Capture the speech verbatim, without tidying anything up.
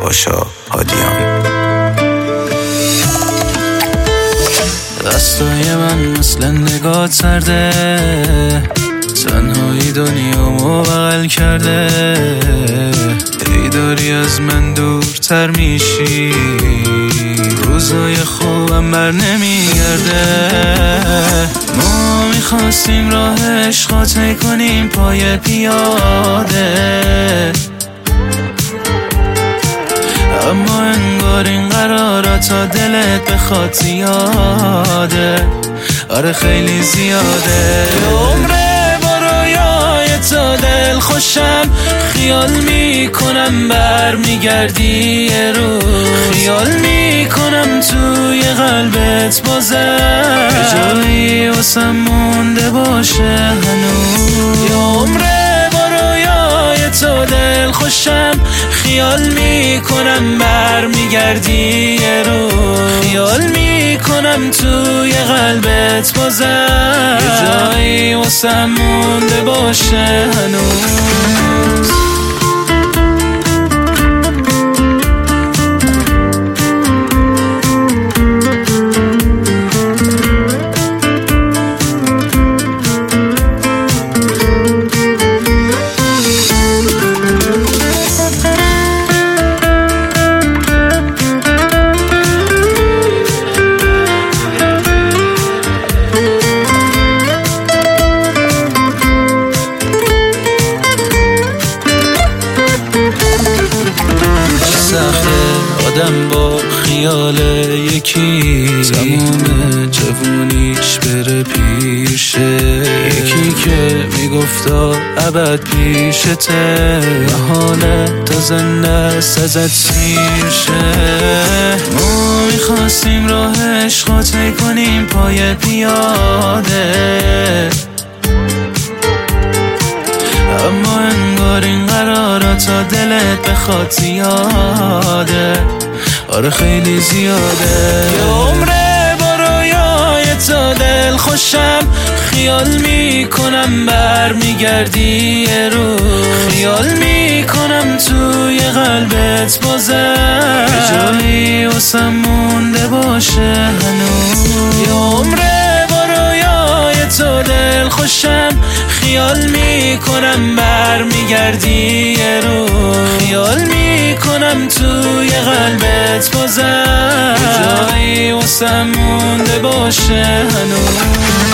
پاشا هادیان. دستای من مثل نگاه سرده، تنهایی دنیامو بغل کرده. ای داری از من دورتر میشی، روزای خوبم بر نمیگرده. ما میخواستیم راه عشق طی کنیم پای پیاده، اما انگار این قرارات تا دلت بخواد زیاده. آره خیلی زیاده. عمره با رویای تو دل خوشم، خیال میکنم بر میگردی یه رو، خیال میکنم توی قلبت بازم جایی واسم مونده باشه هنوز. عمره با رویای تو دل خوشم، خیال میکنم بر میگردی یه رو، خیال میکنم توی قلبت بازم یه جایی واسم مونده باشه هنوز. آدم با خیال یکی تمام جوونیش بره پیشه، یکی که میگفتا ابد پیشته، محاله تا زنست ازت سیر شه. ما میخواستیم راه عشق طی کنیم پای پیاده، اما انگار این قرارات تا دلت بخواد زیاده. آره خیلی زیاده. عمره با رویای تو دل خوشم، خیال میکنم بر میگردی یه رو، خیال میکنم توی قلبت بازم یه جایی واسم مونده باشه هنوز. عمره با رویای تو دل خوشم، خیال میکنم بر میگردی یه رو، خیال میکنم توی قلبت بازم یه جایی واسم مونده باشه هنوز.